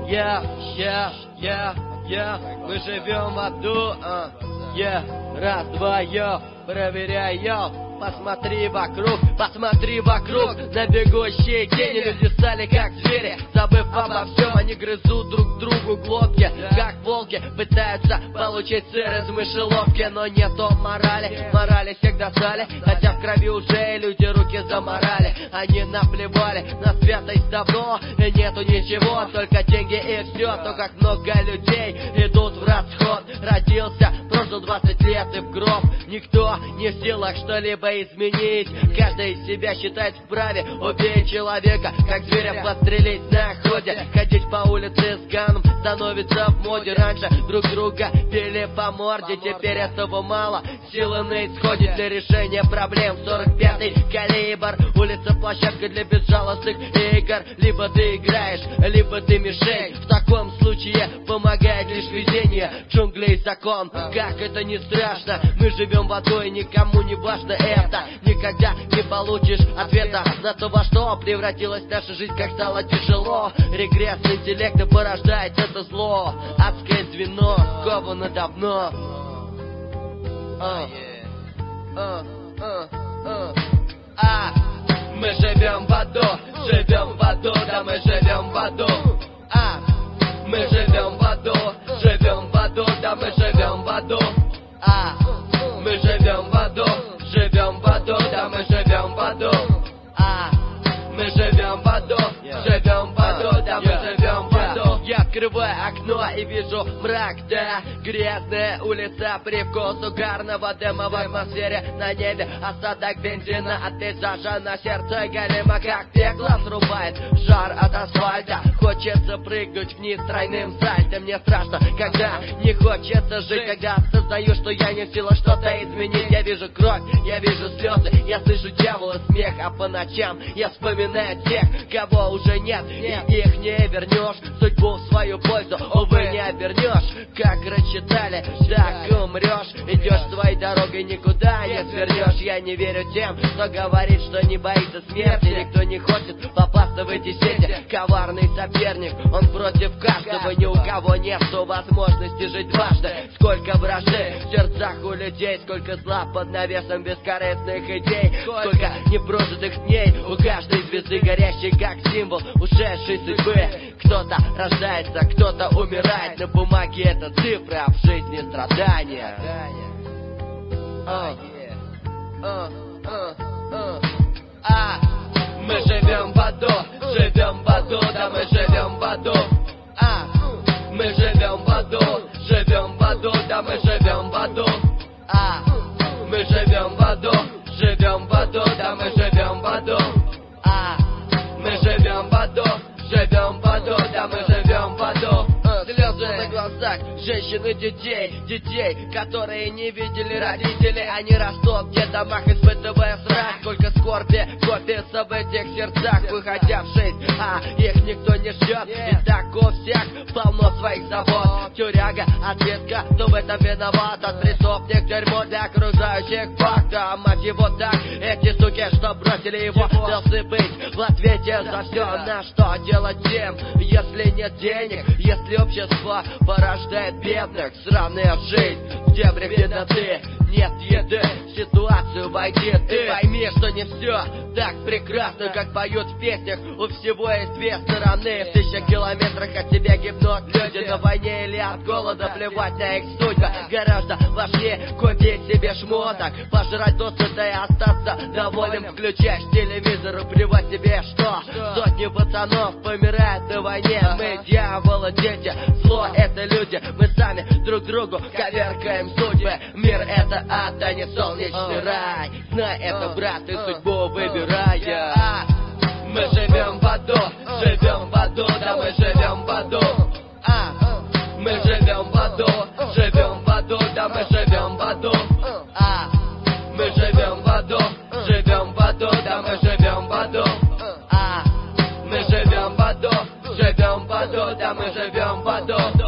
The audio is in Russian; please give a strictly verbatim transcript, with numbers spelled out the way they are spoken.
Я, я, я, я, мы живем в аду, а, я, раз, два, я, проверяю. Посмотри вокруг, посмотри вокруг. На бегущие тени люди стали как звери. Забыв обо всем, они грызут друг другу глотки. Как волки пытаются получить сыр из мышеловки. Но нету морали, морали всегда стали. Хотя в крови уже люди руки заморали. Они наплевали на святость давно. И нету ничего, только деньги и все. То, как много людей идут в расход. Родился, прожил двадцать лет и в гроб. Никто не в силах что-либо изменить. Каждый из себя считает вправе убить человека, как зверя подстрелить на охоте. Ходить по улице с ганом становится в моде. Раньше друг друга били по морде, теперь этого мало. Силы на исходе для решения проблем. Сорок пятый калибр, улица площадка для безжалостных игр. Либо ты играешь, либо ты мишень. В таком случае помогает лишь везение. Джунглей закон, как это не страшно. Мы живем водой, никому не важно это. Никогда не получишь ответа на то, во что превратилась наша жизнь, как стало тяжело. Регресс интеллекта порождает это зло. Адское звено сковано давно. А, а, а, а. А, мы живем в аду, живем в аду, да мы живем в аду. А, мы живем в аду, живем в аду, да мы живем в аду. А, мы живем в аду, живем в аду, да мы живем в аду. А, мы живем в аду, живем в аду, да мы живем в аду. Я открываю окно и вижу мрак, да. Грязная улица, привкус угарного дыма в атмосфере. На небе остаток бензина от пейзажа. На сердце голема, как пекло срубает жар от асфальта. Хочется прыгнуть вниз тройным сальтом. Мне страшно, когда не хочется жить. Когда осознаю, что я не в силах что-то изменить. Я вижу кровь, я вижу слезы, я слышу дьявола смех. А по ночам я вспоминаю тех, кого уже нет, и их не вернешь. Судьбу в свою пользу, увы, не обернешь. Как рассчитали, так умрешь. Идешь своей дорогой, никуда не свернешь. Я не верю тем, кто говорит, что не боится смерти. Никто не хочет попасться в эти сети. Коварный соперник, он против каждого. Ни у кого нету возможности жить дважды. Сколько вражды в сердцах у людей, сколько зла под навесом бескорыстных идей. Сколько непрожитых дней у каждой звезды, горящей как символ ушедшей судьбы. Кто-то рождается, кто-то умирает. На бумаге это цифра, а в жизни страдания. А, а, а, а. А, мы живем в аду, живем в аду, да мы живем в аду. А, мы живем в аду, живем в аду, да мы живем в аду. А, мы живем в аду, живем в аду, да мы живем в аду. А, мы живем в аду, живем в аду, да мы живем в аду. Слезы на глазах женщин и детей, детей, которые не видели родителей. Они растут в тех домах, испытывая страх. Сколько скорби копится в этих сердцах, выходя в жизнь, а их никто не ждет. И так у всех полно своих забот. Тюряга, ответка, кто в этом виноват? От преступник дерьмо для окружающих факт. А мать его так, эти суки, что бросили его, должны быть в ответе за все. На что делать тем, если нет денег, если общество порождает бедных? Сраная жизнь в дебрях бедноты, нет еды, в ситуацию войди ты. Пойми, что не все так прекрасно, как поют в песнях. У всего есть две стороны. В тысячах километрах от тебя гибнут люди на войне или от голода. Плевать на их судьбы, гораздо важнее купить себе шмоток, пожрать досыта и остаться довольным. Включаешь телевизор и плевать тебе что. Сотни пацанов помирают на войне. Мы дьяволы, дети, зло это люди. Мы сами друг другу коверкаем судьбы. Мир это ад, а не солнечный рай. Знай это, брат, ты судьбу выбирая. Мы живем в аду, живем в аду, да мы живем в аду. А, мы живем в аду, живем в аду, да мы живем в аду. А, мы живем в аду, живем в аду, да мы живем в аду. А, мы живем в аду, живем в аду, да мы живем в аду.